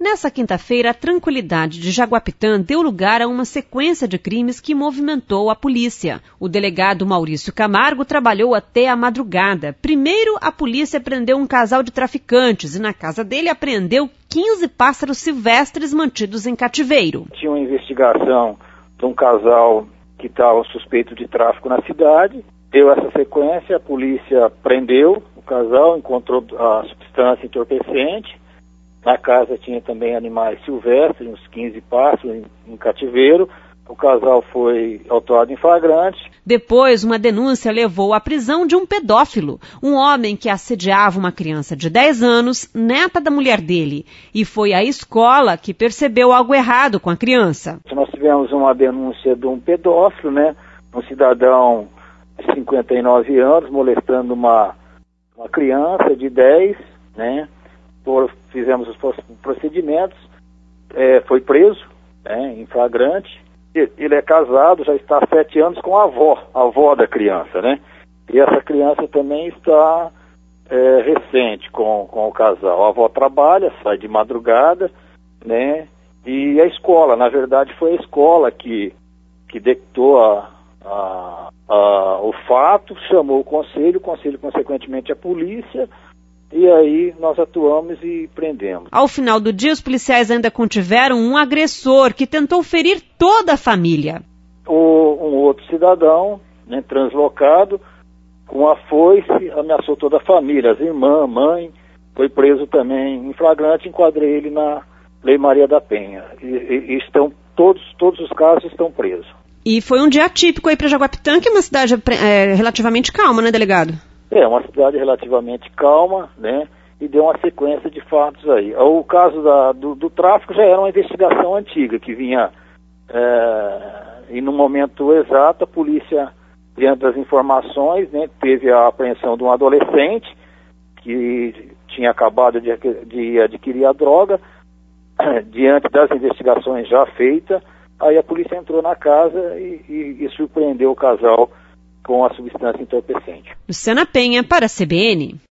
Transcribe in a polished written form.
Nessa quinta-feira, a tranquilidade de Jaguapitã deu lugar a uma sequência de crimes que movimentou a polícia. O delegado Maurício Camargo trabalhou até a madrugada. Primeiro, a polícia prendeu um casal de traficantes e na casa dele apreendeu 15 pássaros silvestres mantidos em cativeiro. Tinha uma investigação de um casal que estava suspeito de tráfico na cidade. Deu essa sequência, a polícia prendeu o casal, encontrou a substância entorpecente. Na casa tinha também animais silvestres, uns 15 pássaros em cativeiro. O casal foi autuado em flagrante. Depois, uma denúncia levou à prisão de um pedófilo, um homem que assediava uma criança de 10 anos, neta da mulher dele. E foi a escola que percebeu algo errado com a criança. Nós tivemos uma denúncia de um pedófilo, um cidadão de 59 anos, molestando uma criança de 10, Fizemos os procedimentos, foi preso, em flagrante. Ele é casado, já está há 7 anos com a avó da criança, E essa criança também está recente com o casal. A avó trabalha, sai de madrugada, E a escola, na verdade foi a escola que detectou o fato, chamou o conselho consequentemente a polícia. E aí nós atuamos e prendemos. Ao final do dia, os policiais ainda contiveram um agressor que tentou ferir toda a família. Um outro cidadão, translocado, com a foice, ameaçou toda a família, as irmãs, a mãe, foi preso também em flagrante, enquadrei ele na Lei Maria da Penha. E estão, todos os casos estão presos. E foi um dia atípico aí para Jaguapitã, que é uma cidade relativamente calma, né, delegado? É uma cidade relativamente calma, E deu uma sequência de fatos aí. O caso do tráfico já era uma investigação antiga, que vinha, e no momento exato, a polícia, diante das informações, teve a apreensão de um adolescente que tinha acabado de adquirir a droga. Diante das investigações já feitas, aí a polícia entrou na casa e surpreendeu o casal com a substância entorpecente. Luciana Penha, para a CBN.